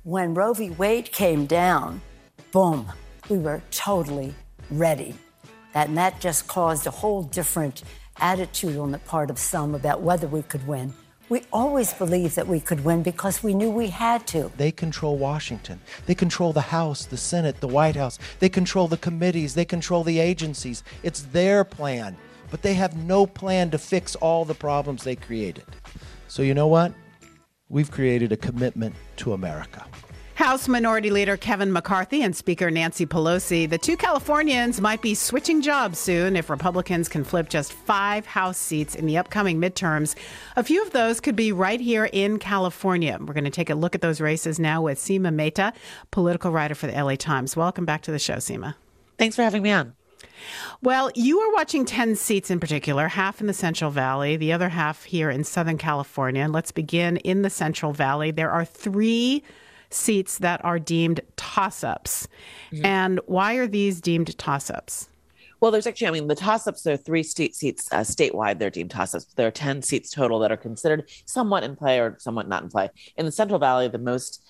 When Roe v. Wade came down, boom, we were totally ready. And that just caused a whole different attitude on the part of some about whether we could win. We always believed that we could win because we knew we had to. They control Washington. They control the House, the Senate, the White House. They control the committees. They control the agencies. It's their plan. But they have no plan to fix all the problems they created. So you know what? We've created a commitment to America. House Minority Leader Kevin McCarthy and Speaker Nancy Pelosi, the two Californians might be switching jobs soon if Republicans can flip just 5 House seats in the upcoming midterms. A few of those could be right here in California. We're going to take a look at those races now with Seema Mehta, political writer for the LA Times. Welcome back to the show, Seema. Thanks for having me on. Well, you are watching 10 seats in particular, half in the Central Valley, the other half here in Southern California. And let's begin in the Central Valley. There are 3 seats that are deemed toss-ups. Mm-hmm. And why are these deemed toss-ups? Well, there's actually, the toss-ups, there are 3 seats statewide. They're deemed toss-ups. There are 10 seats total that are considered somewhat in play or somewhat not in play. In the Central Valley, the most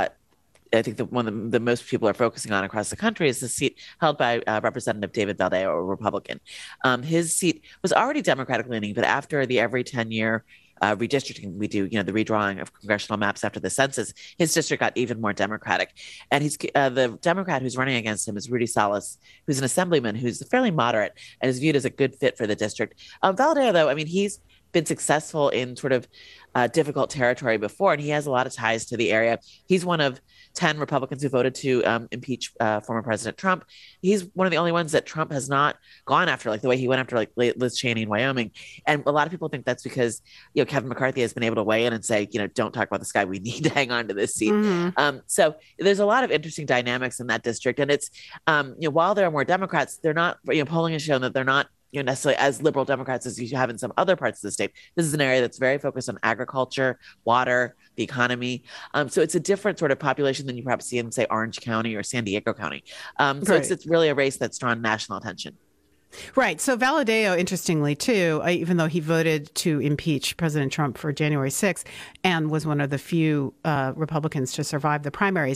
I think one of the most people are focusing on across the country is the seat held by Representative David Valadao, a Republican. His seat was already Democratic leaning, but after the every 10-year redistricting we do, the redrawing of congressional maps after the census, his district got even more Democratic. And he's the Democrat who's running against him is Rudy Salas, who's an assemblyman who's fairly moderate and is viewed as a good fit for the district. Valadao, though, he's been successful in sort of difficult territory before, and he has a lot of ties to the area. He's one of 10 Republicans who voted to impeach former President Trump. He's one of the only ones that Trump has not gone after, like the way he went after Liz Cheney in Wyoming. And a lot of people think that's because Kevin McCarthy has been able to weigh in and say, don't talk about this guy. We need to hang on to this seat. Mm-hmm. So there's a lot of interesting dynamics in that district. And it's while there are more Democrats, they're not. Polling has shown that they're not necessarily as liberal Democrats as you have in some other parts of the state. This is an area that's very focused on agriculture, water, the economy. So it's a different sort of population than you perhaps see in, say, Orange County or San Diego County. So right. It's really a race that's drawn national attention. Right. So Valadao, interestingly, too, even though he voted to impeach President Trump for January 6th and was one of the few Republicans to survive the primaries,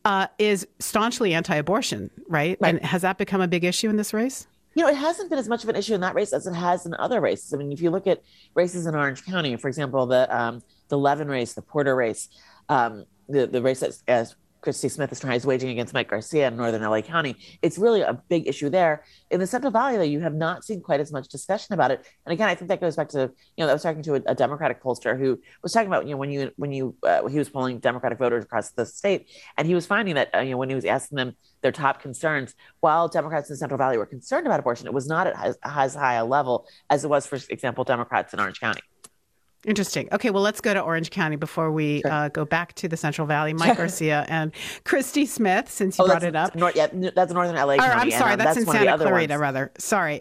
is staunchly anti-abortion, right? And has that become a big issue in this race? It hasn't been as much of an issue in that race as it has in other races. If you look at races in Orange County, for example, the Levin race, the Porter race, the race as Christy Smith is waging against Mike Garcia in northern LA County, it's really a big issue there. In the Central Valley, though, you have not seen quite as much discussion about it. And again, I think that goes back to, I was talking to a Democratic pollster who was talking about, when he was polling Democratic voters across the state, and he was finding that, when he was asking them their top concerns, while Democrats in the Central Valley were concerned about abortion, it was not at as high a level as it was, for example, Democrats in Orange County. Interesting. Okay, well, let's go to Orange County before we go back to the Central Valley. Mike Garcia and Christy Smith, since you brought it up. That's northern LA County. I'm sorry, that's in Santa Clarita, rather. Sorry.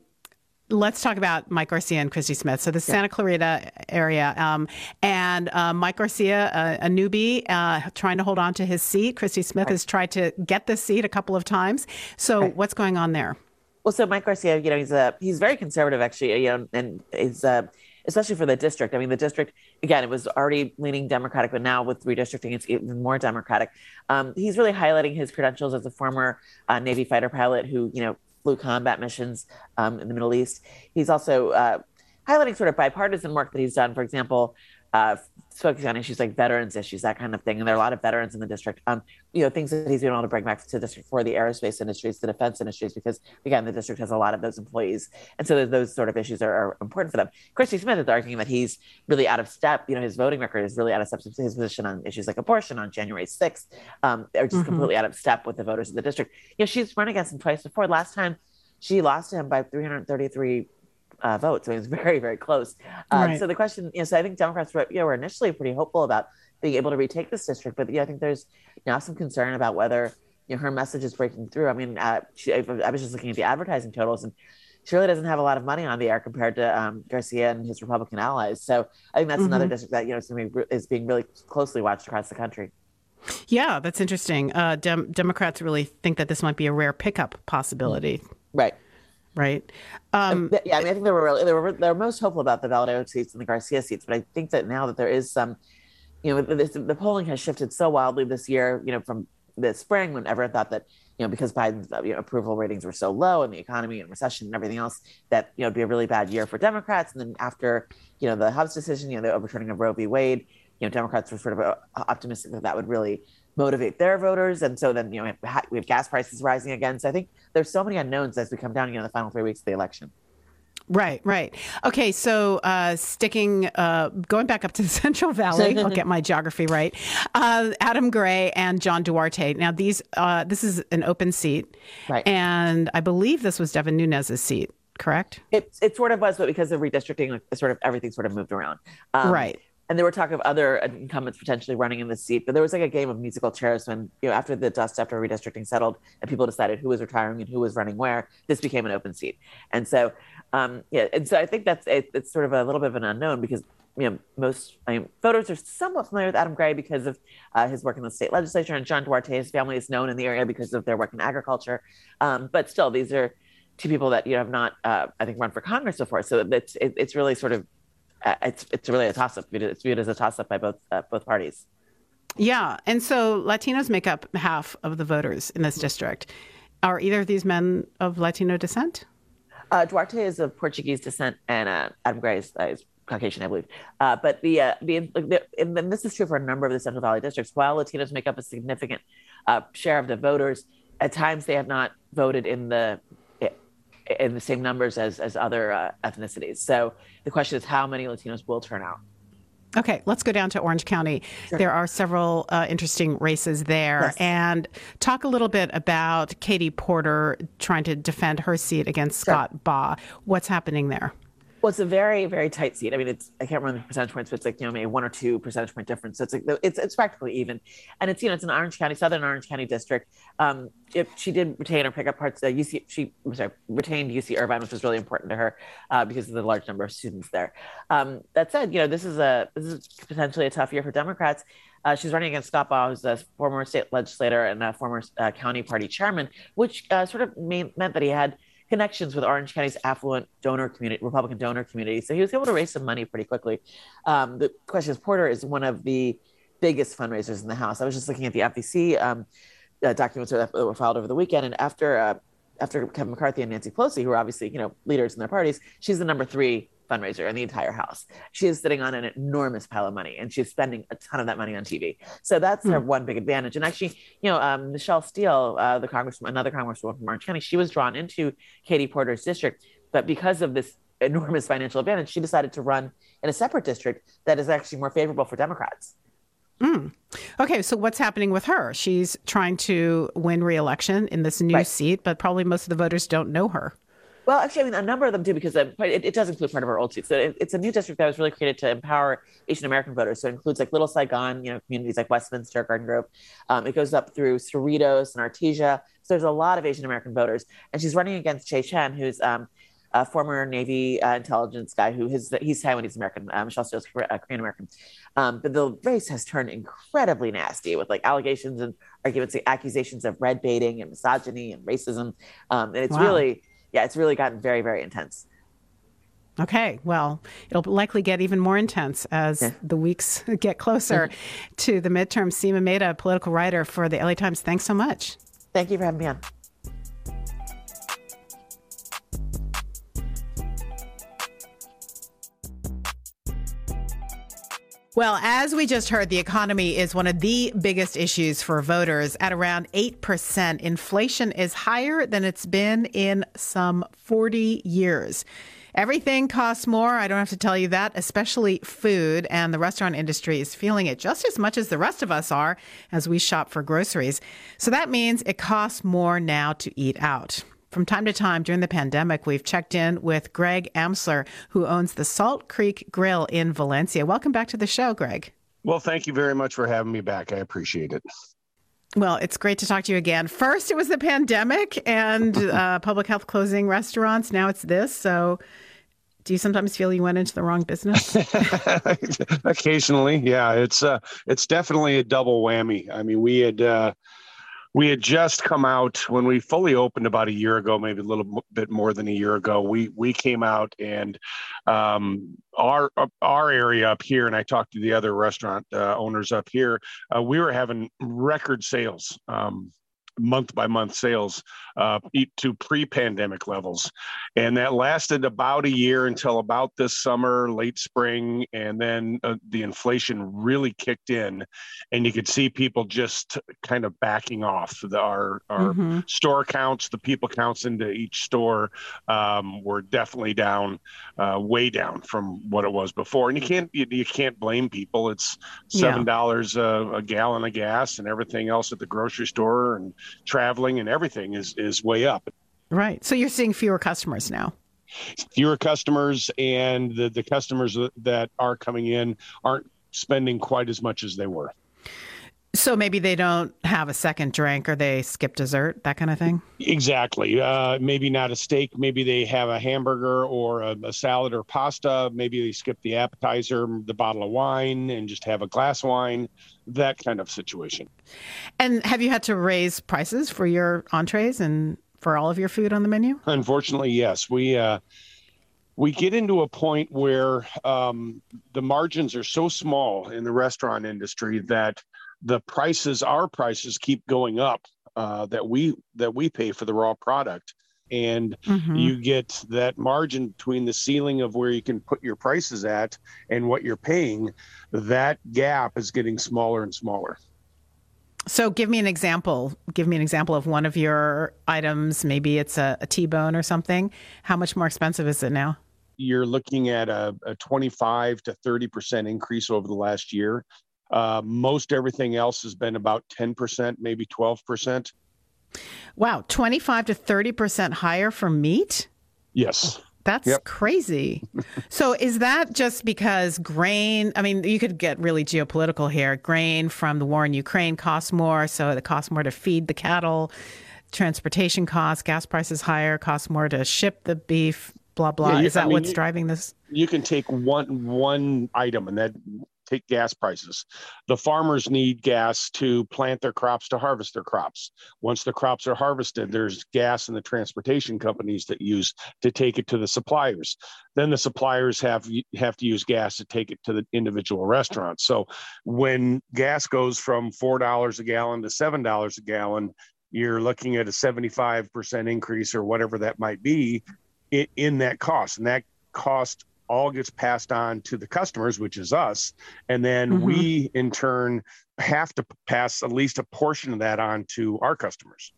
Let's talk about Mike Garcia and Christy Smith. So the Santa Clarita area, and Mike Garcia, a newbie, trying to hold on to his seat. Christy Smith has tried to get this seat a couple of times. So what's going on there? Well, so Mike Garcia, he's very conservative, actually, and is especially for the district. The district, again, it was already leaning Democratic, but now with redistricting, it's even more Democratic. He's really highlighting his credentials as a former Navy fighter pilot who, flew combat missions in the Middle East. He's also highlighting sort of bipartisan work that he's done, for example, focusing on issues like veterans issues, that kind of thing. And there are a lot of veterans in the district, things that he's been able to bring back to the district for the aerospace industries, the defense industries, because, again, the district has a lot of those employees. And so those sort of issues are important for them. Christy Smith is arguing that he's really out of step. His voting record is really out of step to his position on issues like abortion on January 6th, are just completely out of step with the voters of the district. She's run against him twice before. Last time she lost to him by 333 votes. So it was very, very close. So the question, so I think Democrats were initially pretty hopeful about being able to retake this district, but I think there's now some concern about whether her message is breaking through. I was just looking at the advertising totals, and she really doesn't have a lot of money on the air compared to Garcia and his Republican allies. So I think that's another district that is being really closely watched across the country. Yeah, that's interesting. Democrats really think that this might be a rare pickup possibility. Right. Right. I think they were most hopeful about the Valadao seats and the Garcia seats, but I think that now that there is some the polling has shifted so wildly this year, from the spring when everyone thought that, because Biden's approval ratings were so low and the economy and recession and everything else, that, it'd be a really bad year for Democrats. And then after, the House decision, the overturning of Roe v. Wade, Democrats were sort of optimistic that would really motivate their voters. And so then, we have gas prices rising again. So I think there's so many unknowns as we come down, the final 3 weeks of the election. Right. Okay, so going back up to the Central Valley, I'll get my geography right. Adam Gray and John Duarte. Now, this is an open seat, right? And I believe this was Devin Nunes's seat, correct? It sort of was, but because of redistricting, everything sort of moved around. Right. And there were talk of other incumbents potentially running in the seat, but there was like a game of musical chairs when, after the dust after redistricting settled and people decided who was retiring and who was running where, this became an open seat. And so, and so I think it's sort of a little bit of an unknown because, most voters are somewhat familiar with Adam Gray because of his work in the state legislature, and John Duarte, his family is known in the area because of their work in agriculture. But still, these are two people that have not, I think, run for Congress before. So it's really sort of, it's really a toss-up. It's viewed as a toss-up by both parties. Yeah, and so Latinos make up half of the voters in this district. Are either of these men of Latino descent? Duarte is of Portuguese descent, and Adam Gray is Caucasian, I believe. But and this is true for a number of the Central Valley districts. While Latinos make up a significant share of the voters, at times they have not voted in the same numbers as other ethnicities. So the question is how many Latinos will turn out. Okay, let's go down to Orange County. Sure. There are several interesting races there. Yes. And talk a little bit about Katie Porter trying to defend her seat against Scott Baugh. What's happening there? Well, it's a very, very tight seat. I mean, I can't remember the percentage points, but it's like, maybe 1 or 2 percentage point difference. So it's practically even. And it's, it's an Orange County, Southern Orange County district. If she did retain or pick up parts, she retained UC Irvine, which was really important to her because of the large number of students there. That said, this is potentially a tough year for Democrats. She's running against Scott Baugh, who's a former state legislator and a former county party chairman, which sort of meant that he had connections with Orange County's affluent donor community, Republican donor community. So he was able to raise some money pretty quickly. The question is, Porter is one of the biggest fundraisers in the House. I was just looking at the FEC documents that were filed over the weekend. And after Kevin McCarthy and Nancy Pelosi, who are obviously, leaders in their parties, she's the number 3 fundraiser in the entire House. She is sitting on an enormous pile of money, and she's spending a ton of that money on TV. So that's her one big advantage. And actually, Michelle Steele, another congresswoman from Orange County, she was drawn into Katie Porter's district, but because of this enormous financial advantage, she decided to run in a separate district that is actually more favorable for Democrats. Okay, so what's happening with her? She's trying to win re-election in this new seat, but probably most of the voters don't know her. Well, actually, a number of them do because it does include part of our old seats. So it's a new district that was really created to empower Asian American voters. So it includes like Little Saigon, communities like Westminster, Garden Grove. It goes up through Cerritos and Artesia. So there's a lot of Asian American voters. And she's running against Che Chen, who's a former Navy intelligence guy he's Taiwanese American. Michelle Steele's Korean American. But the race has turned incredibly nasty with like allegations and arguments, like accusations of red baiting and misogyny and racism. And it's it's really gotten very, very intense. Okay, well, it'll likely get even more intense as the weeks get closer to the midterm. Seema Mehta, political writer for the LA Times. Thanks so much. Thank you for having me on. Well, as we just heard, the economy is one of the biggest issues for voters. At around 8%, inflation is higher than it's been in some 40 years. Everything costs more. I don't have to tell you that, especially food. And the restaurant industry is feeling it just as much as the rest of us are as we shop for groceries. So that means it costs more now to eat out. From time to time during the pandemic, we've checked in with Greg Amsler, who owns the Salt Creek Grill in Valencia. Welcome back to the show, Greg. Well, thank you very much for having me back. I appreciate it. Well, it's great to talk to you again. First, it was the pandemic and public health closing restaurants. Now it's this. So do you sometimes feel you went into the wrong business? Occasionally, yeah. It's definitely a double whammy. I mean, we had We had just come out when we fully opened about a year ago, maybe a little bit more than a year ago. We came out and our area up here, and I talked to the other restaurant owners up here. We were having record sales. Month by month sales to pre-pandemic levels. And that lasted about a year until about this summer, late spring. And then the inflation really kicked in and you could see people just kind of backing off. Our store counts, the people counts into each store were definitely down, way down from what it was before. And you can't blame people. It's $7 a gallon of gas and everything else at the grocery store and traveling and everything is way up. Right. So you're seeing fewer customers now. Fewer customers, and the customers that are coming in aren't spending quite as much as they were. So maybe they don't have a second drink or they skip dessert, that kind of thing? Exactly. Maybe not a steak. Maybe they have a hamburger or a salad or pasta. Maybe they skip the appetizer, the bottle of wine, and just have a glass of wine, that kind of situation. And have you had to raise prices for your entrees and for all of your food on the menu? Unfortunately, yes. We get into a point where the margins are so small in the restaurant industry that our prices keep going up that we pay for the raw product. And you get that margin between the ceiling of where you can put your prices at and what you're paying. That gap is getting smaller and smaller. So give me an example. Give me an example of one of your items. Maybe it's a T-bone or something. How much more expensive is it now? You're looking at a 25 to 30% increase over the last year. Most everything else has been about 10%, maybe 12%. Wow, 25 to 30% higher for meat? Yes. That's crazy. So is that just because grain, I mean, you could get really geopolitical here. Grain from the war in Ukraine costs more, so it costs more to feed the cattle. Transportation costs, gas prices higher, costs more to ship the beef, blah, blah. Is that what's driving this? You can take one item and that take gas prices. The farmers need gas to plant their crops, to harvest their crops. Once the crops are harvested, there's gas in the transportation companies that use to take it to the suppliers. Then the suppliers have to use gas to take it to the individual restaurants. So when gas goes from $4 a gallon to $7 a gallon, you're looking at a 75% increase or whatever that might be in that cost. And that cost all gets passed on to the customers, which is us. And then we, in turn, have to pass at least a portion of that on to our customers.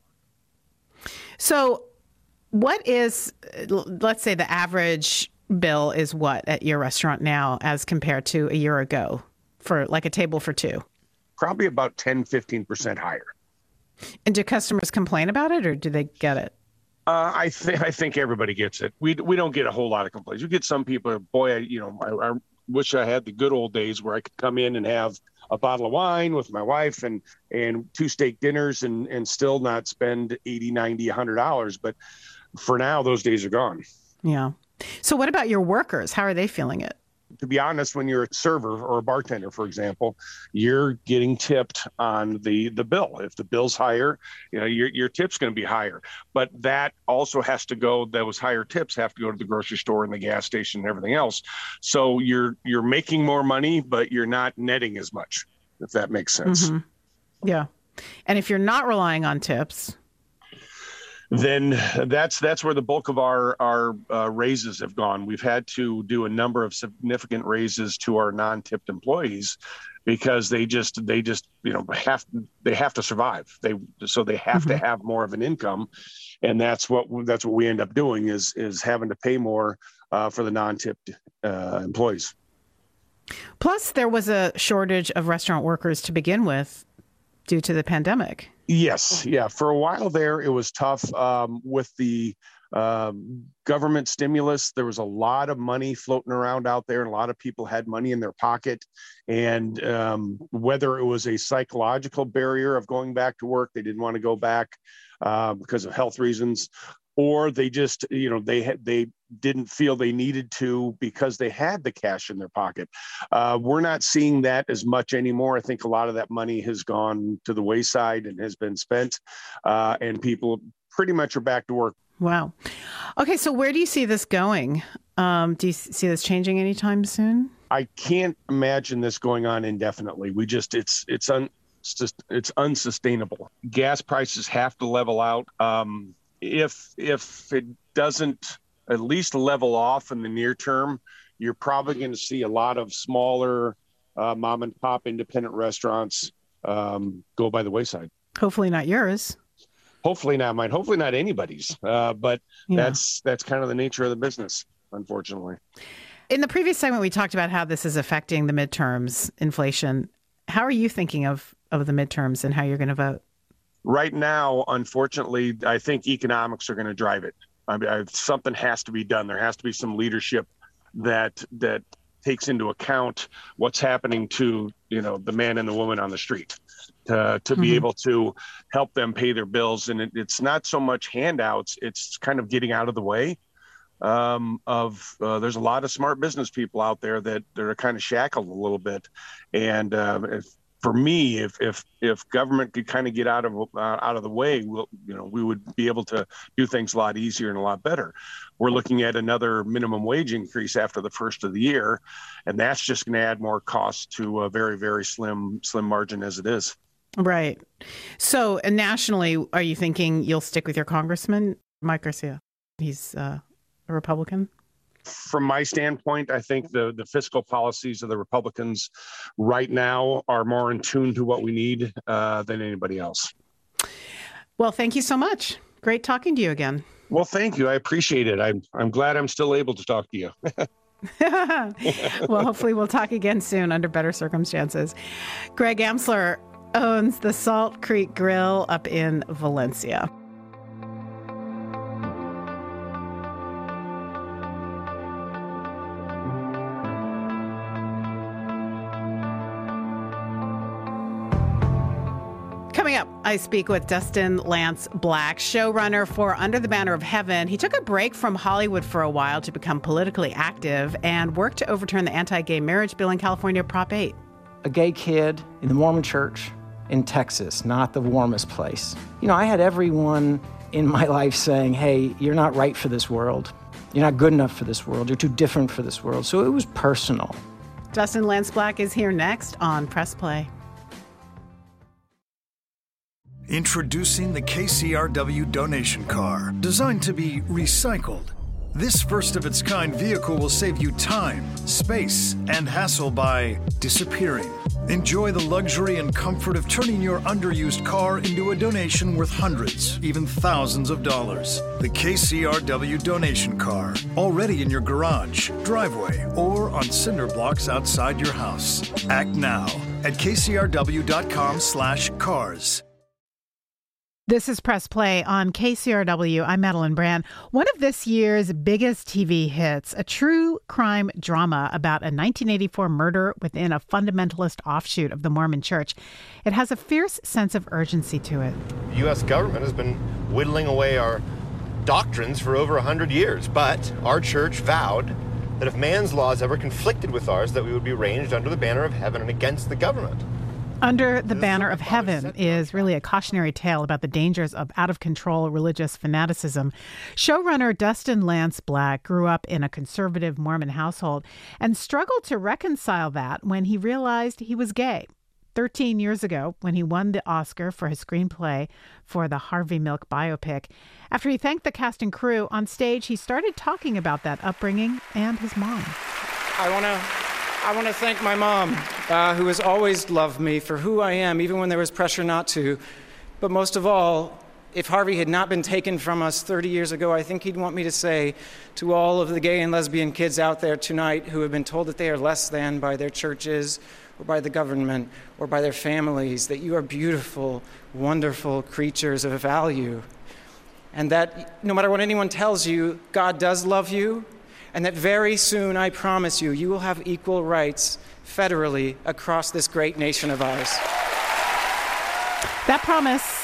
So what is, let's say the average bill is what at your restaurant now as compared to a year ago for like a table for two? Probably about 10, 15% higher. And do customers complain about it or do they get it? I think everybody gets it. We don't get a whole lot of complaints. We get some people, boy, I wish I had the good old days where I could come in and have a bottle of wine with my wife and 2 steak dinners and still not spend $80, $90, $100. But for now, those days are gone. Yeah. So what about your workers? How are they feeling it? To be honest, when you're a server or a bartender, for example, you're getting tipped on the bill. If the bill's higher, your tip's going to be higher. But that also has to go, those higher tips have to go to the grocery store and the gas station and everything else. So you're making more money, but you're not netting as much, if that makes sense. Yeah. And if you're not relying on tips, then that's where the bulk of our raises have gone. We've had to do a number of significant raises to our non-tipped employees because they have to survive. They have to have more of an income, and that's what we end up doing is having to pay more for the non-tipped employees. Plus, there was a shortage of restaurant workers to begin with due to the pandemic. Yes. Yeah. For a while there, it was tough with the government stimulus. There was a lot of money floating around out there, and a lot of people had money in their pocket. And whether it was a psychological barrier of going back to work, they didn't want to go back because of health reasons, or they just, they didn't feel they needed to because they had the cash in their pocket. We're not seeing that as much anymore. I think a lot of that money has gone to the wayside and has been spent, and people pretty much are back to work. Wow. Okay, so where do you see this going? Do you see this changing anytime soon? I can't imagine this going on indefinitely. It's unsustainable. Gas prices have to level out. If it doesn't at least level off in the near term, you're probably going to see a lot of smaller mom and pop independent restaurants go by the wayside. Hopefully not yours. Hopefully not mine. Hopefully not anybody's. But that's kind of the nature of the business, unfortunately. In the previous segment, we talked about how this is affecting the midterms, inflation. How are you thinking of the midterms and how you're going to vote? Right now, unfortunately, I think economics are going to drive it. I mean, something has to be done. There has to be some leadership that takes into account what's happening to, the man and the woman on the street to be able to help them pay their bills. And it's not so much handouts. It's kind of getting out of the way there's a lot of smart business people out there that are kind of shackled a little bit. And for me, if government could kind of get out of the way, we would be able to do things a lot easier and a lot better. We're looking at another minimum wage increase after the first of the year, and that's just going to add more costs to a very, very slim margin as it is. Right. So nationally, are you thinking you'll stick with your congressman, Mike Garcia? He's a Republican. From my standpoint, I think the fiscal policies of the Republicans right now are more in tune to what we need than anybody else. Well, thank you so much. Great talking to you again. Well, thank you. I appreciate it. I'm glad I'm still able to talk to you. Well, hopefully we'll talk again soon under better circumstances. Greg Amsler owns the Salt Creek Grill up in Valencia. Coming up, I speak with Dustin Lance Black, showrunner for Under the Banner of Heaven. He took a break from Hollywood for a while to become politically active and worked to overturn the anti-gay marriage bill in California, Prop 8. A gay kid in the Mormon church in Texas, not the warmest place. I had everyone in my life saying, hey, you're not right for this world. You're not good enough for this world. You're too different for this world. So it was personal. Dustin Lance Black is here next on Press Play. Introducing the KCRW donation car, designed to be recycled. This first-of-its-kind vehicle will save you time, space, and hassle by disappearing. Enjoy the luxury and comfort of turning your underused car into a donation worth hundreds, even thousands of dollars. The KCRW donation car, already in your garage, driveway, or on cinder blocks outside your house. Act now at kcrw.com/cars. This is Press Play on KCRW. I'm Madeline Brand. One of this year's biggest TV hits, a true crime drama about a 1984 murder within a fundamentalist offshoot of the Mormon Church. It has a fierce sense of urgency to it. The U.S. government has been whittling away our doctrines for over 100 years, but our church vowed that if man's laws ever conflicted with ours, that we would be ranged under the banner of heaven and against the government. Under the Banner of Heaven is really a cautionary tale about the dangers of out-of-control religious fanaticism. Showrunner Dustin Lance Black grew up in a conservative Mormon household and struggled to reconcile that when he realized he was gay. 13 years ago, when he won the Oscar for his screenplay for the Harvey Milk biopic, after he thanked the cast and crew on stage, he started talking about that upbringing and his mom. I want to thank my mom, who has always loved me for who I am, even when there was pressure not to. But most of all, if Harvey had not been taken from us 30 years ago, I think he'd want me to say to all of the gay and lesbian kids out there tonight who have been told that they are less than by their churches or by the government or by their families, that you are beautiful, wonderful creatures of value. And that no matter what anyone tells you, God does love you. And that very soon, I promise you, you will have equal rights federally across this great nation of ours. That promise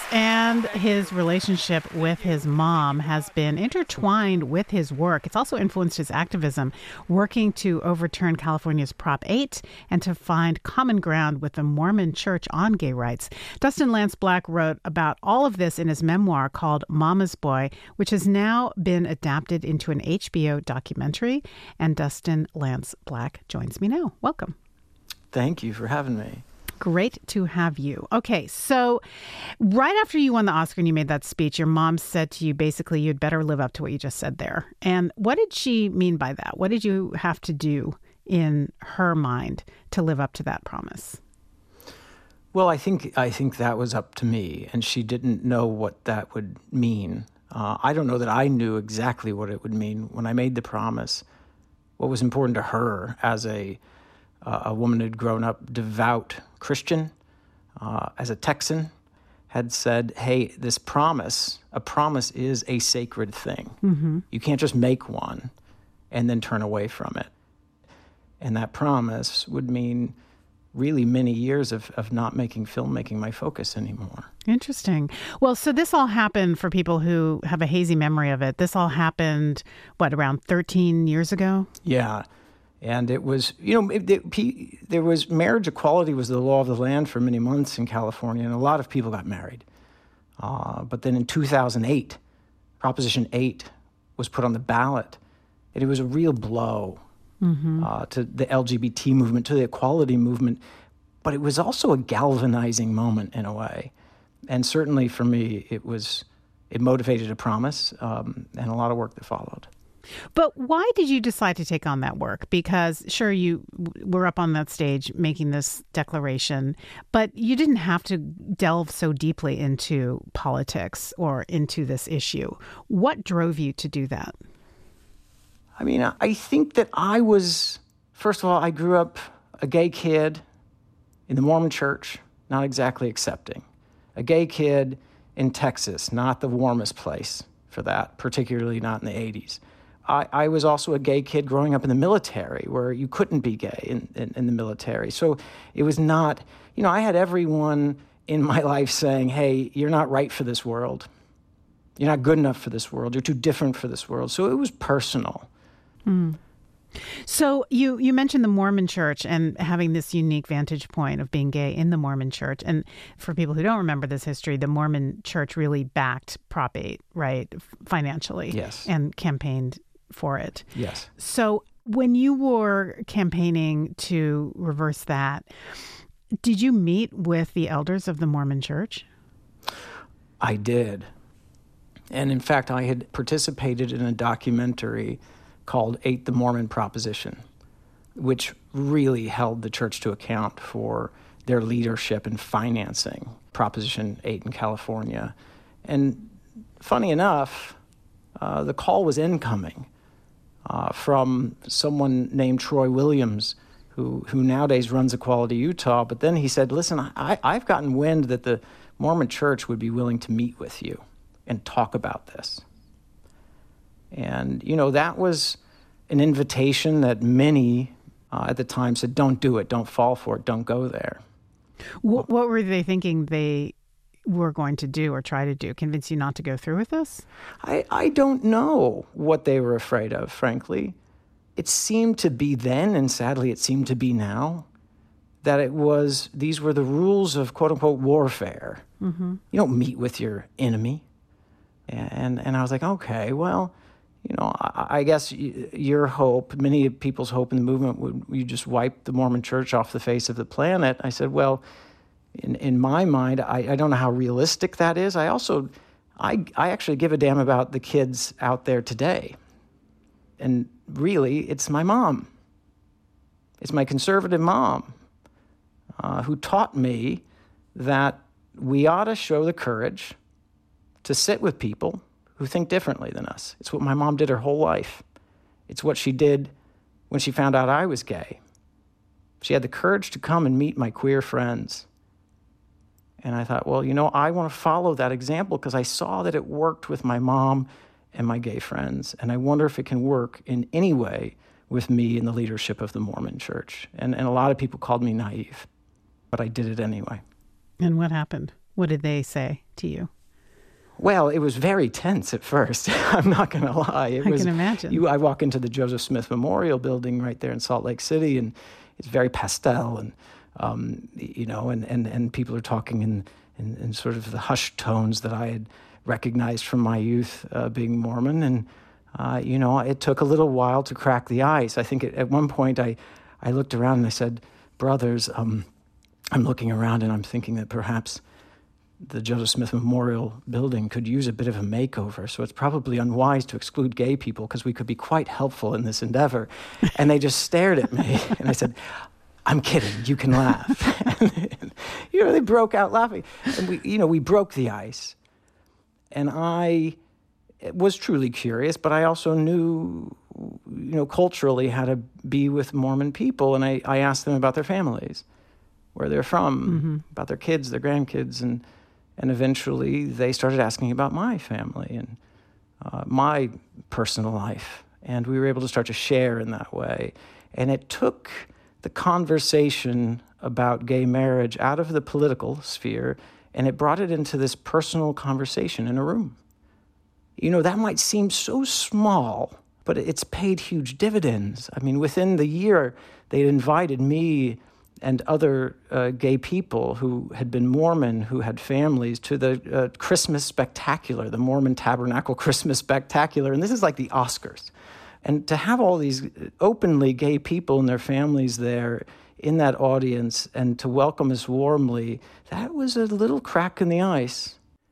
and his relationship with his mom has been intertwined with his work. It's also influenced his activism, working to overturn California's Prop 8 and to find common ground with the Mormon Church on gay rights. Dustin Lance Black wrote about all of this in his memoir called Mama's Boy, which has now been adapted into an HBO documentary. And Dustin Lance Black joins me now. Welcome. Thank you for having me. Great to have you. Okay, so right after you won the Oscar and you made that speech, your mom said to you, basically, you'd better live up to what you just said there. And what did she mean by that? What did you have to do in her mind to live up to that promise? Well, I think that was up to me, and she didn't know what that would mean. I don't know that I knew exactly what it would mean when I made the promise. What was important to her as a woman who'd grown up devout Christian, as a Texan, had said, hey, this promise, a promise is a sacred thing. Mm-hmm. You can't just make one and then turn away from it. And that promise would mean really many years of not making filmmaking my focus anymore. Interesting. Well, so this all happened, for people who have a hazy memory of it, this all happened, around 13 years ago? Yeah. And it was, there was marriage equality was the law of the land for many months in California, and a lot of people got married. But then in 2008, Proposition 8 was put on the ballot, and it was a real blow to the LGBT movement, to the equality movement. But it was also a galvanizing moment in a way. And certainly for me, it motivated a promise and a lot of work that followed. But why did you decide to take on that work? Because sure, you were up on that stage making this declaration, but you didn't have to delve so deeply into politics or into this issue. What drove you to do that? I mean, I think that first of all, I grew up a gay kid in the Mormon Church, not exactly accepting. A gay kid in Texas, not the warmest place for that, particularly not in the 80s. I was also a gay kid growing up in the military, where you couldn't be gay in the military. So it was not, I had everyone in my life saying, hey, you're not right for this world. You're not good enough for this world. You're too different for this world. So it was personal. Mm. So you mentioned the Mormon Church and having this unique vantage point of being gay in the Mormon Church. And for people who don't remember this history, the Mormon Church really backed Prop 8, right, financially. Yes. And campaigned for it. Yes. So when you were campaigning to reverse that, did you meet with the elders of the Mormon Church? I did. And in fact, I had participated in a documentary called 8 the Mormon Proposition, which really held the church to account for their leadership in financing Proposition 8 in California. And funny enough, the call was incoming from someone named Troy Williams, who nowadays runs Equality Utah. But then he said, listen, I've gotten wind that the Mormon Church would be willing to meet with you and talk about this. And, that was an invitation that many at the time said, don't do it, don't fall for it, don't go there. What were they thinking they were going to do or try to do? Convince you not to go through with this? I don't know what they were afraid of, frankly. It seemed to be then, and sadly it seemed to be now, that these were the rules of quote-unquote warfare. Mm-hmm. You don't meet with your enemy. And I was like, okay, well, I guess your hope, many people's hope in the movement would you just wipe the Mormon Church off the face of the planet. I said, well, in my mind, I don't know how realistic that is. I actually give a damn about the kids out there today. And really, it's my mom. It's my conservative mom who taught me that we ought to show the courage to sit with people who think differently than us. It's what my mom did her whole life. It's what she did when she found out I was gay. She had the courage to come and meet my queer friends. And I thought, well, I want to follow that example because I saw that it worked with my mom and my gay friends. And I wonder if it can work in any way with me and the leadership of the Mormon Church. And a lot of people called me naive, but I did it anyway. And what happened? What did they say to you? Well, it was very tense at first. I'm not going to lie. I can imagine. I walk into the Joseph Smith Memorial Building right there in Salt Lake City, and it's very pastel, and and people are talking in sort of the hushed tones that I had recognized from my youth being Mormon, and it took a little while to crack the ice. I think at one point I looked around and I said, "Brothers, I'm looking around and I'm thinking that perhaps the Joseph Smith Memorial Building could use a bit of a makeover, so it's probably unwise to exclude gay people because we could be quite helpful in this endeavor." And they just stared at me, and I said, "I'm kidding, you can laugh." And, they broke out laughing. And we broke the ice. And I was truly curious, but I also knew, culturally how to be with Mormon people. And I asked them about their families, where they're from, about their kids, their grandkids, and eventually they started asking about my family and my personal life. And we were able to start to share in that way. And it took the conversation about gay marriage out of the political sphere, and it brought it into this personal conversation in a room. That might seem so small, but it's paid huge dividends. I mean, within the year, they'd invited me and other gay people who had been Mormon, who had families, to the Christmas Spectacular, the Mormon Tabernacle Christmas Spectacular. And this is like the Oscars. And to have all these openly gay people and their families there in that audience and to welcome us warmly, that was a little crack in the ice.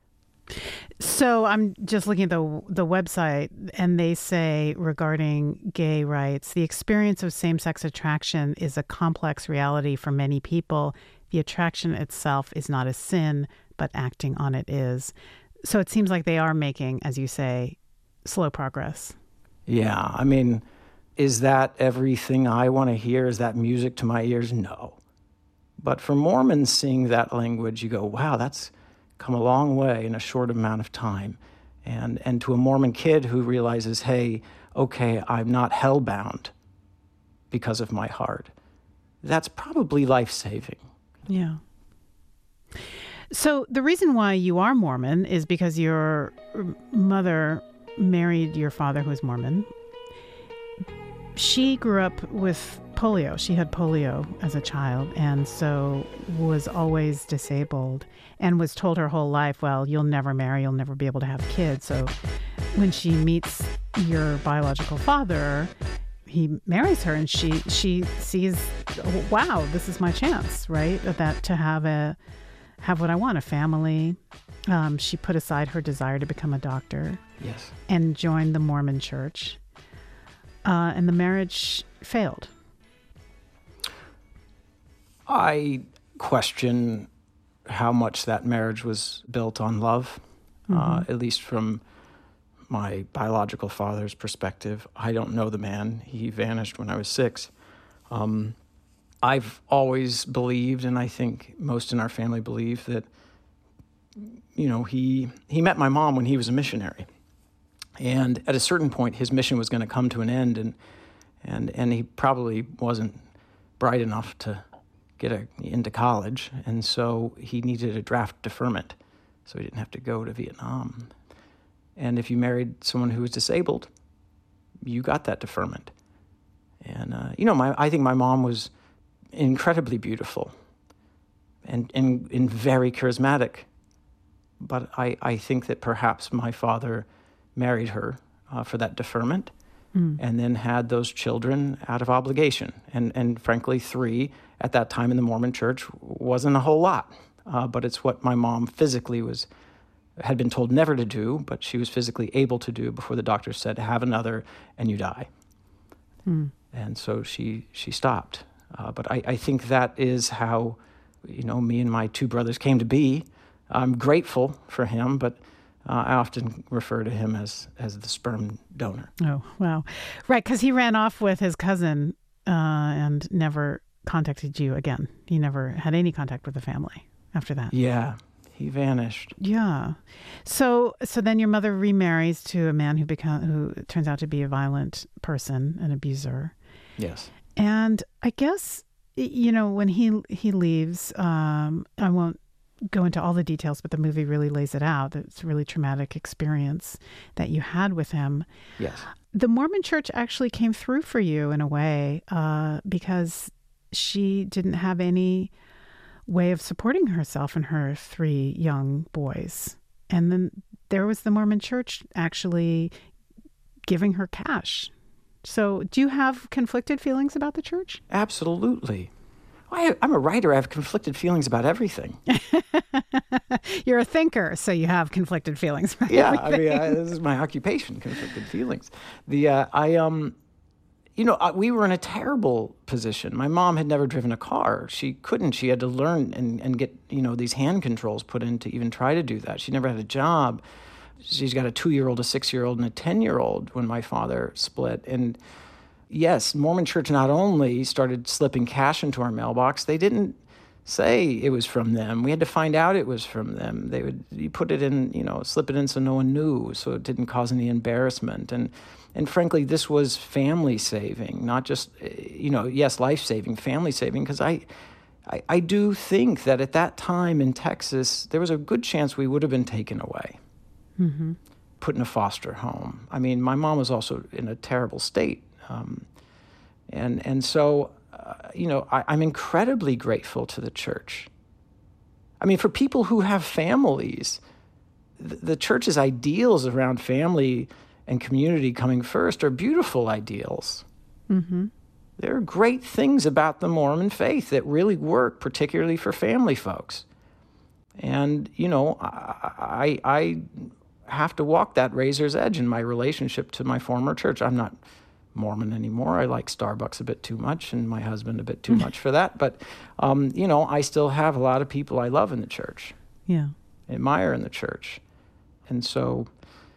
So I'm just looking at the website, and they say regarding gay rights, the experience of same-sex attraction is a complex reality for many people. The attraction itself is not a sin, but acting on it is. So it seems like they are making, as you say, slow progress. Yeah, I mean, is that everything I want to hear? Is that music to my ears? No. But for Mormons seeing that language, you go, wow, that's come a long way in a short amount of time. And to a Mormon kid who realizes, hey, okay, I'm not hellbound because of my heart, that's probably life-saving. Yeah. So the reason why you are Mormon is because your mother married your father, who was Mormon. She grew up with polio. She had polio as a child, and so was always disabled and was told her whole life, well, you'll never marry, you'll never be able to have kids. So when she meets your biological father, he marries her, and she sees, wow, this is my chance, right? That to have what I want, a family. She put aside her desire to become a doctor. Yes. And joined the Mormon Church. And the marriage failed. I question how much that marriage was built on love, at least from my biological father's perspective. I don't know the man. He vanished when I was 6. I've always believed, and I think most in our family believe, that he met my mom when he was a missionary. And at a certain point, his mission was going to come to an end, and he probably wasn't bright enough to get into college, and so he needed a draft deferment, so he didn't have to go to Vietnam. And if you married someone who was disabled, you got that deferment. And I think my mom was incredibly beautiful and very charismatic, but I think that perhaps my father married her for that deferment, and then had those children out of obligation. And frankly, 3 at that time in the Mormon Church wasn't a whole lot, but it's what my mom physically had been told never to do, but she was physically able to do before the doctor said, have another and you die. And so she stopped. But I think that is how, me and my 2 brothers came to be. I'm grateful for him, but I often refer to him as the sperm donor. Oh, wow. Right, because he ran off with his cousin and never contacted you again. He never had any contact with the family after that. Yeah, he vanished. Yeah. So then your mother remarries to a man who turns out to be a violent person, an abuser. Yes. And I guess, when he leaves, I won't go into all the details, but the movie really lays it out. It's a really traumatic experience that you had with him. Yes. The Mormon Church actually came through for you in a way because she didn't have any way of supporting herself and her 3 young boys. And then there was the Mormon Church actually giving her cash. So do you have conflicted feelings about the church? Absolutely. I'm a writer. I have conflicted feelings about everything. You're a thinker, so you have conflicted feelings about everything. I mean, this is my occupation, conflicted feelings. We were in a terrible position. My mom had never driven a car. She couldn't. She had to learn and get, these hand controls put in to even try to do that. She never had a job. She's got a 2-year-old, a 6-year-old, and a 10-year-old when my father split. And yes, Mormon Church not only started slipping cash into our mailbox, they didn't say it was from them. We had to find out it was from them. You put it in, slip it in so no one knew, so it didn't cause any embarrassment. And frankly, this was family saving, not just, yes, life saving, family saving, because I do think that at that time in Texas, there was a good chance we would have been taken away, put in a foster home. I mean, my mom was also in a terrible state. So I'm incredibly grateful to the church. I mean, for people who have families, the church's ideals around family and community coming first are beautiful ideals. Mm-hmm. There are great things about the Mormon faith that really work, particularly for family folks. And, I have to walk that razor's edge in my relationship to my former church. I'm not Mormon anymore. I like Starbucks a bit too much and my husband a bit too much for that. But, I still have a lot of people I love in the church. Yeah. Admire in the church. And so,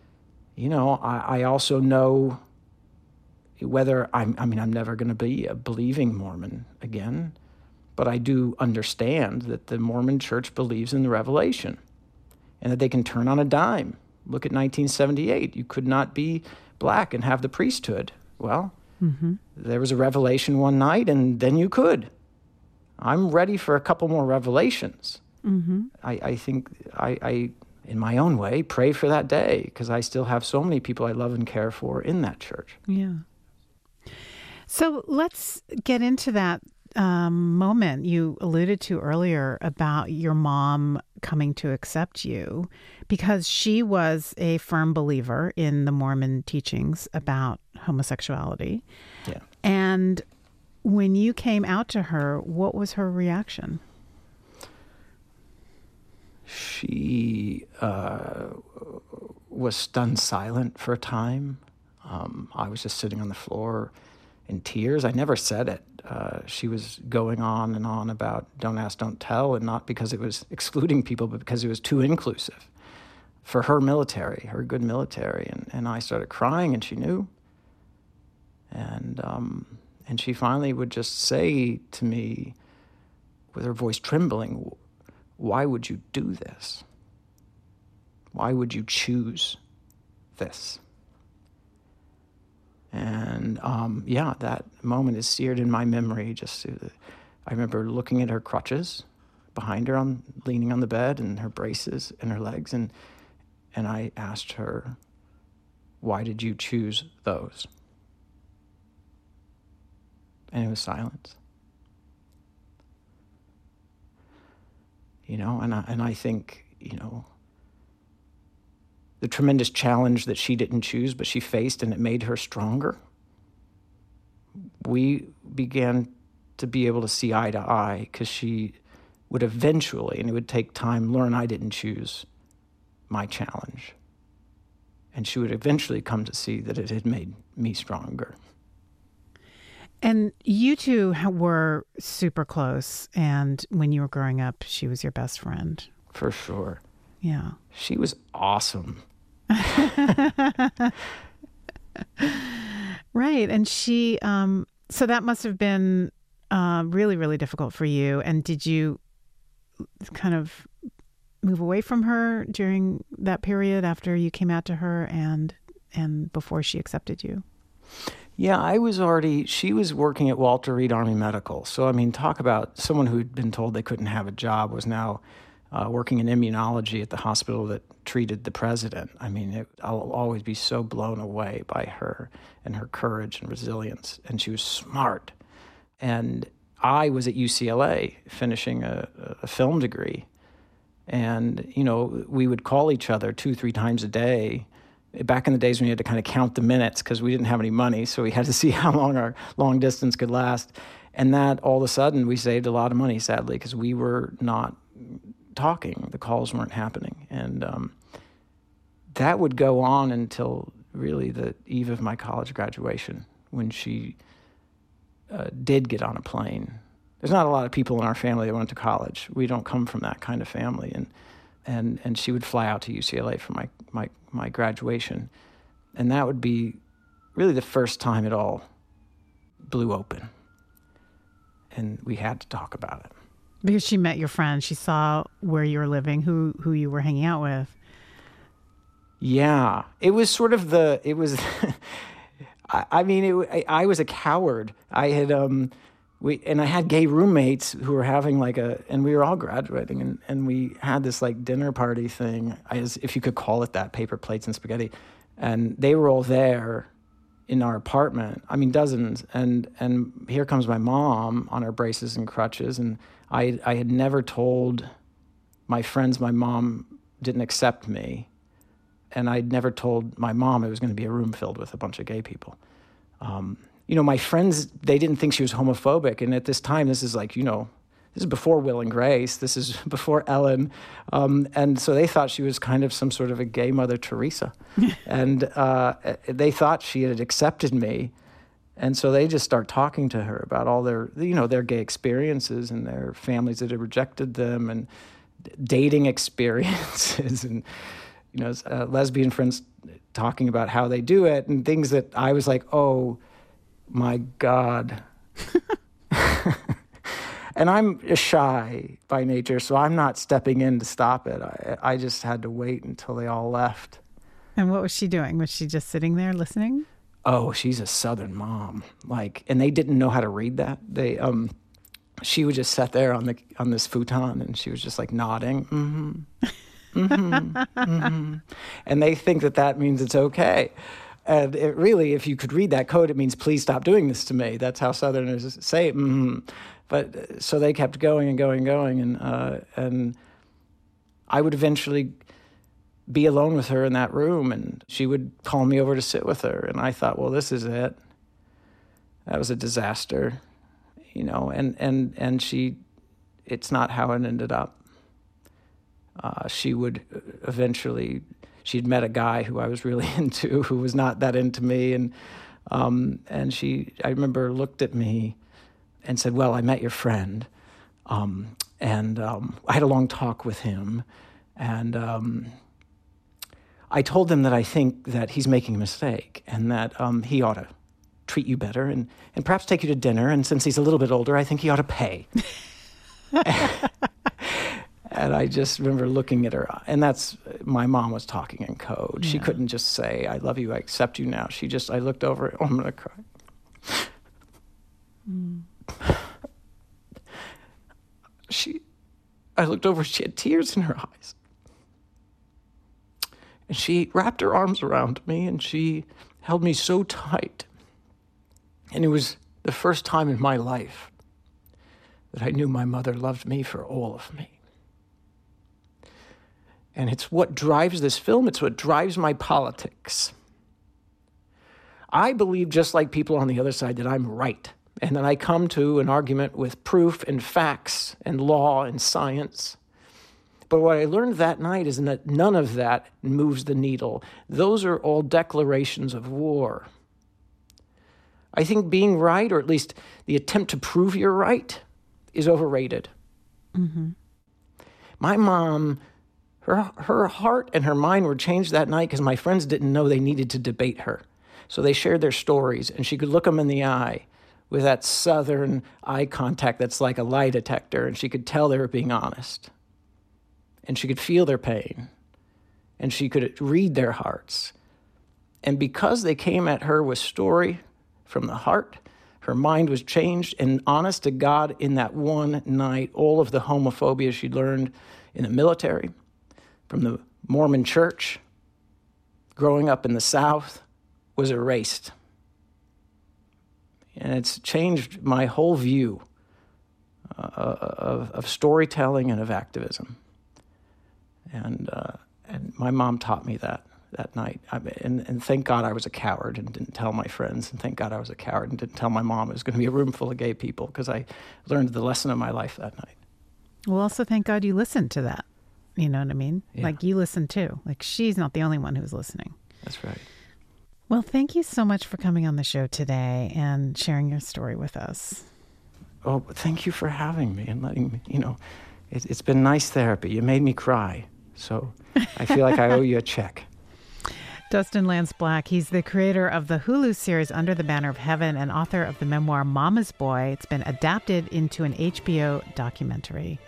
I also know whether I'm never going to be a believing Mormon again, but I do understand that the Mormon church believes in the revelation and that they can turn on a dime. Look at 1978. You could not be black and have the priesthood. Well, there was a revelation one night, and then you could. I'm ready for a couple more revelations. I think I, in my own way, pray for that day because I still have so many people I love and care for in that church. Yeah. So let's get into that moment you alluded to earlier about your mom coming to accept you because she was a firm believer in the Mormon teachings about homosexuality. Yeah. And when you came out to her, what was her reaction? She was stunned silent for a time. I was just sitting on the floor in tears. I never said it. She was going on and on about don't ask, don't tell, and not because it was excluding people, but because it was too inclusive for her military, her good military. And I started crying, and she knew. And she finally would just say to me, with her voice trembling, "Why would you do this? Why would you choose this?" And that moment is seared in my memory. I remember looking at her crutches behind her, leaning on the bed, and her braces and her legs, and I asked her, "Why did you choose those?" And it was silence. And I think, the tremendous challenge that she didn't choose, but she faced, and it made her stronger. We began to be able to see eye to eye because she would eventually, and it would take time, learn I didn't choose my challenge. And she would eventually come to see that it had made me stronger. And you two were super close, and when you were growing up, she was your best friend. For sure. Yeah. She was awesome. Right. And she, so that must have been really, really difficult for you. And did you kind of move away from her during that period after you came out to her and before she accepted you? Yeah, she was working at Walter Reed Army Medical. So, talk about someone who'd been told they couldn't have a job was now working in immunology at the hospital that treated the president. I mean, I'll always be so blown away by her and her courage and resilience. And she was smart. And I was at UCLA finishing a film degree. And, you know, we would call each other 2-3 times a day. Back in the days when you had to kind of count the minutes because we didn't have any money, so we had to see how long our long distance could last. And that, all of a sudden, we saved a lot of money, sadly, because we were not talking. The calls weren't happening. And that would go on until really the eve of my college graduation, when she did get on a plane. There's not a lot of people in our family that went to college. We don't come from that kind of family. And she would fly out to UCLA for my graduation. And that would be really the first time it all blew open. And we had to talk about it. Because she met your friend. She saw where you were living, who you were hanging out with. Yeah. It was sort of I was a coward. I had, I had gay roommates who were having and we were all graduating, and we had this dinner party thing, if you could call it that, paper plates and spaghetti. And they were all there in our apartment. I mean, dozens. And here comes my mom on her braces and crutches. And I had never told my friends my mom didn't accept me. And I'd never told my mom it was going to be a room filled with a bunch of gay people. My friends, they didn't think she was homophobic. And at this time, this is this is before Will and Grace. This is before Ellen. And so they thought she was kind of some sort of a gay Mother Teresa. And they thought she had accepted me. And so they just start talking to her about all their gay experiences and their families that had rejected them and dating experiences and, lesbian friends talking about how they do it and things that I was like, oh, my God. And I'm shy by nature, so I'm not stepping in to stop it. I just had to wait until they all left. And what was she doing? Was she just sitting there listening? Oh, she's a Southern mom. And they didn't know how to read that. She would just sit there on this futon, and she was just nodding. Mm-hmm. Mm-hmm. Mm-hmm. And they think that means it's okay. And it really, if you could read that code, it means please stop doing this to me. That's how Southerners say it. Mm-hmm. But so they kept going and going and going, and I would eventually be alone with her in that room, and she would call me over to sit with her, and I thought, well, this is it. That was a disaster, and she, it's not how it ended up. She would eventually, she'd met a guy who I was really into, who was not that into me, and she, I remember, looked at me and said, well, I met your friend, and I had a long talk with him, and I told him that I think that he's making a mistake and that he ought to treat you better and perhaps take you to dinner, and since he's a little bit older, I think he ought to pay. And I just remember looking at her, and my mom was talking in code. Yeah. She couldn't just say, I love you, I accept you now. I looked over, oh, I'm going to cry. Mm. I looked over, she had tears in her eyes. And she wrapped her arms around me, and she held me so tight. And it was the first time in my life that I knew my mother loved me for all of me. And it's what drives this film. It's what drives my politics. I believe, just like people on the other side, that I'm right. And then I come to an argument with proof and facts and law and science. But what I learned that night is that none of that moves the needle. Those are all declarations of war. I think being right, or at least the attempt to prove you're right, is overrated. Mm-hmm. My mom, her heart and her mind were changed that night because my friends didn't know they needed to debate her. So they shared their stories, and she could look them in the eye with that Southern eye contact that's like a lie detector, and she could tell they were being honest. And she could feel their pain, and she could read their hearts. And because they came at her with story from the heart, her mind was changed, and honest to God, in that one night, all of the homophobia she'd learned in the military, from the Mormon church, growing up in the South, was erased. And it's changed my whole view of storytelling and of activism. And my mom taught me that night. And thank God I was a coward and didn't tell my friends. And thank God I was a coward and didn't tell my mom it was going to be a room full of gay people, because I learned the lesson of my life that night. Well, also thank God you listened to that. You know what I mean? Yeah. Like, you listened too. Like, she's not the only one who's listening. That's right. Well, thank you so much for coming on the show today and sharing your story with us. Oh, thank you for having me and letting me, it's been nice therapy. You made me cry. So I feel like I owe you a check. Dustin Lance Black, he's the creator of the Hulu series Under the Banner of Heaven and author of the memoir Mama's Boy. It's been adapted into an HBO documentary.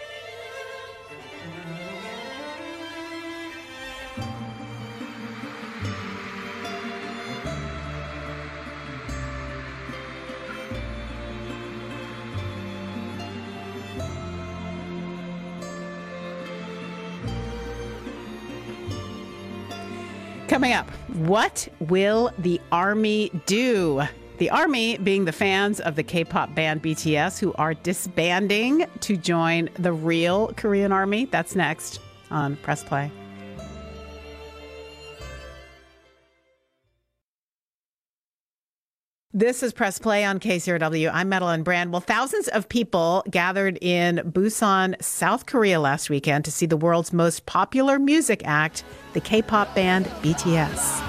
Coming up, what will the Army do? The Army being the fans of the K-pop band BTS, who are disbanding to join the real Korean Army. That's next on Press Play. This is Press Play on KCRW. I'm Madeline Brand. Well, thousands of people gathered in Busan, South Korea last weekend to see the world's most popular music act, the K-pop band BTS.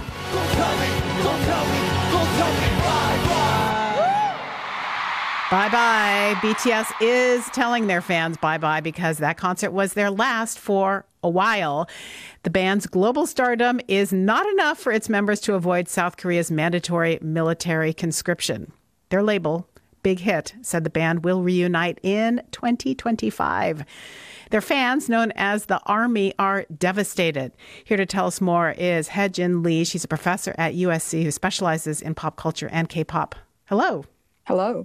Bye-bye. BTS is telling their fans bye-bye because that concert was their last for a while. The band's global stardom is not enough for its members to avoid South Korea's mandatory military conscription. Their label, Big Hit, said the band will reunite in 2025. Their fans, known as the Army, are devastated. Here to tell us more is Hae-Jin Lee. She's a professor at USC who specializes in pop culture and K-pop. Hello. Hello.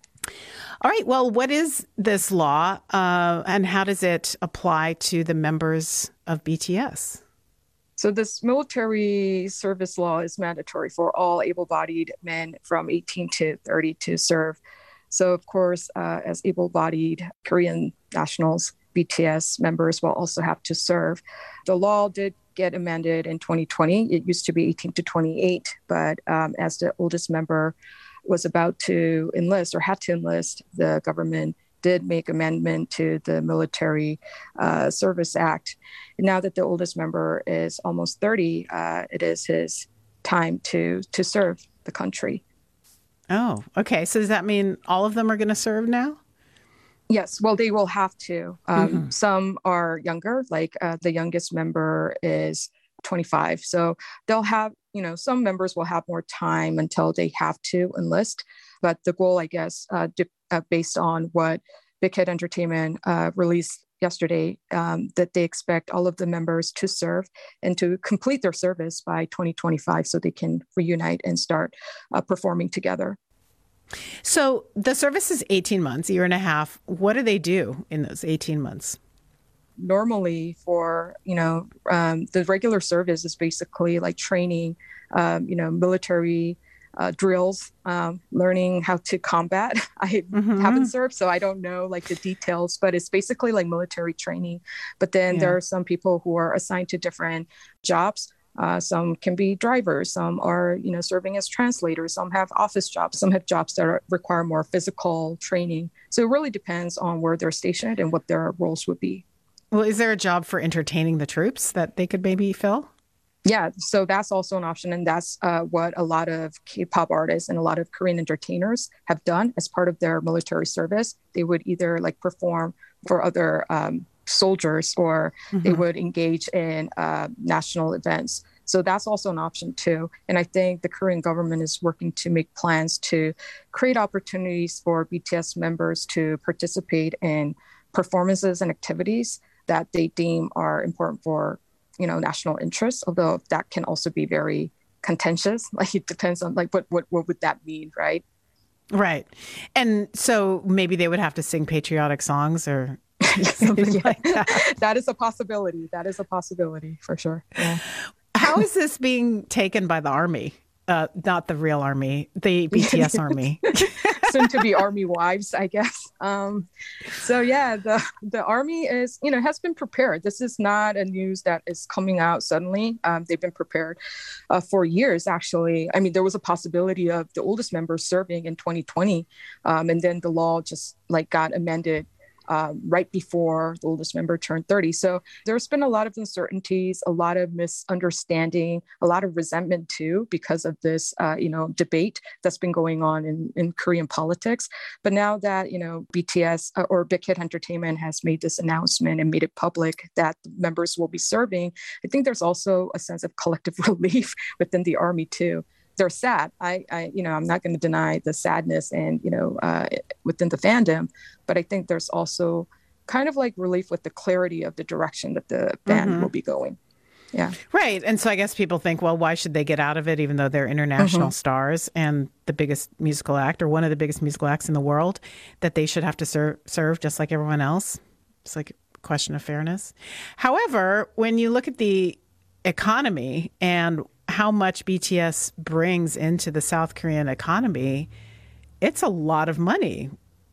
All right. Well, what is this law and how does it apply to the members of BTS? So this military service law is mandatory for all able-bodied men from 18 to 30 to serve. So, of course, as able-bodied Korean nationals, BTS members will also have to serve. The law did get amended in 2020. It used to be 18 to 28, but as the oldest member was about to enlist or had to enlist, the government did make amendment to the Military Service Act. And now that the oldest member is almost 30, it is his time to serve the country. Oh, okay. So does that mean all of them are going to serve now? Yes. Well, they will have to. Some are younger, like the youngest member is 25. So they'll have, some members will have more time until they have to enlist. But the goal, I guess, based on what Big Hit Entertainment released yesterday, that they expect all of the members to serve and to complete their service by 2025 so they can reunite and start performing together. So the service is 18 months, a year and a half. What do they do in those 18 months? Normally for, the regular service is basically like training, military drills, learning how to combat. I haven't served, so I don't know like the details, but it's basically like military training. But then there are some people who are assigned to different jobs. Some can be drivers, some are, serving as translators, some have office jobs, some have jobs that require more physical training. So it really depends on where they're stationed and what their roles would be. Well, is there a job for entertaining the troops that they could maybe fill? Yeah, so that's also an option. And that's what a lot of K-pop artists and a lot of Korean entertainers have done as part of their military service. They would either like perform for other soldiers or they would engage in national events. So that's also an option too. And I think the Korean government is working to make plans to create opportunities for BTS members to participate in performances and activities that they deem are important for, national interests, although that can also be very contentious. Like it depends on like what would that mean, right? Right. And so maybe they would have to sing patriotic songs or Something like that. That is a possibility. That is a possibility for sure. Yeah. How is this being taken by the Army? Not the real Army, the BTS Army. Soon to be Army wives, I guess. So yeah, the Army is, has been prepared. This is not a news that is coming out suddenly. They've been prepared for years, actually. I mean, there was a possibility of the oldest members serving in 2020, and then the law just got amended right before the oldest member turned 30. So there's been a lot of uncertainties, a lot of misunderstanding, a lot of resentment too, because of this, debate that's been going on in Korean politics. But now that, BTS or Big Hit Entertainment has made this announcement and made it public that members will be serving, I think there's also a sense of collective relief within the Army too. They're sad. I'm not going to deny the sadness and, within the fandom, but I think there's also kind of relief with the clarity of the direction that the band will be going. Yeah. Right. And so I guess people think, well, why should they get out of it, even though they're international stars and the biggest musical act or one of the biggest musical acts in the world, that they should have to serve just like everyone else? It's like a question of fairness. However, when you look at the economy and how much BTS brings into the South Korean economy, it's a lot of money.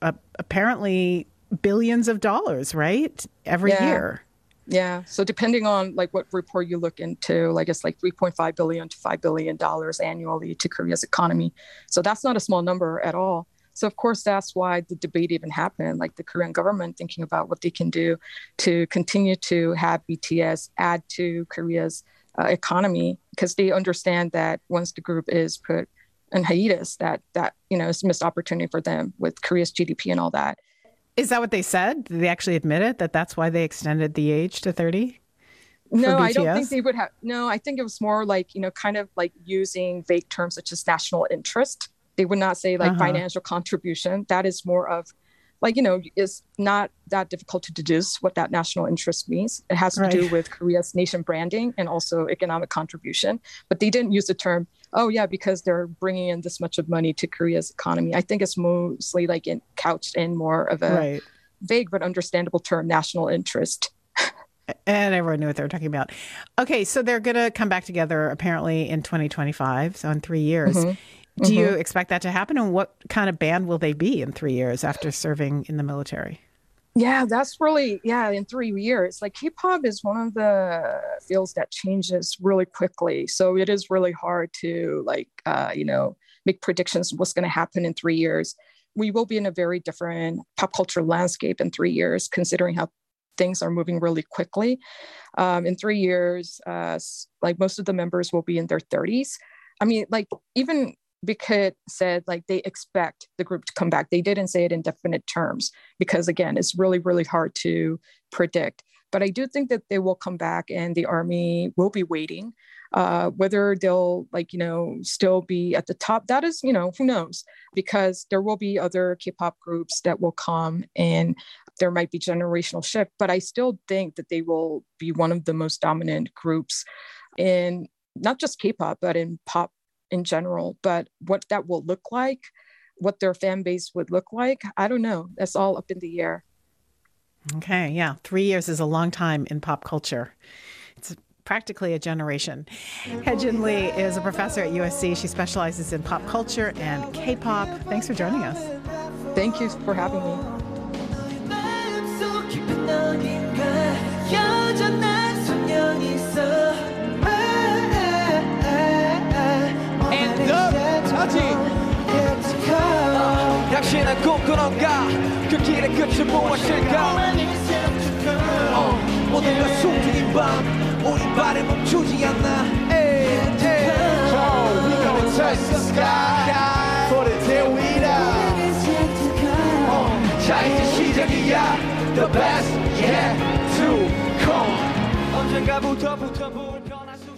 Apparently billions of dollars, right? Every year. Yeah. So depending on what report you look into, I guess $3.5 billion to $5 billion annually to Korea's economy. So that's not a small number at all. So of course, that's why the debate even happened, the Korean government thinking about what they can do to continue to have BTS add to Korea's economy, because they understand that once the group is put in hiatus, that is a missed opportunity for them with Korea's GDP and all that. Is that what they said? Did they actually admit it, that that's why they extended the age to 30? No, I don't think they would have. No, I think it was more kind of using vague terms such as national interest. They would not say financial contribution. That is more of it's not that difficult to deduce what that national interest means. It has to do with Korea's nation branding and also economic contribution. But they didn't use the term, because they're bringing in this much of money to Korea's economy. I think it's mostly couched in more of a vague but understandable term, national interest. And everyone knew what they were talking about. Okay, so they're going to come back together apparently in 2025, so in 3 years. Do you expect that to happen? And what kind of band will they be in 3 years after serving in the military? Yeah, that's really, in 3 years. K-pop is one of the fields that changes really quickly. So it is really hard to make predictions of what's going to happen in 3 years. We will be in a very different pop culture landscape in 3 years, considering how things are moving really quickly. In 3 years, most of the members will be in their 30s. I mean, even Big Hit said they expect the group to come back. They didn't say it in definite terms because, again, it's really, really hard to predict. But I do think that they will come back and the Army will be waiting. Whether they'll still be at the top, that is, who knows? Because there will be other K-pop groups that will come and there might be generational shift. But I still think that they will be one of the most dominant groups in not just K-pop, but in pop in general. But what that will look like, what their fan base would look like, I don't know. That's all up in the air. Okay, yeah. 3 years is a long time in pop culture. It's practically a generation. Haejin Lee is a professor at USC. She specializes in pop culture and K-pop. Thanks for joining us. Thank you for having me. 당신은 꿈꾸는가 그 길의 끝은 무엇일까 오늘과 숨긴 밤 우리 발에 멈추지 않나 So we gonna touch the sky for the day we die 자 이제 시작이야 The best yet to come 언젠가부터 불편할 수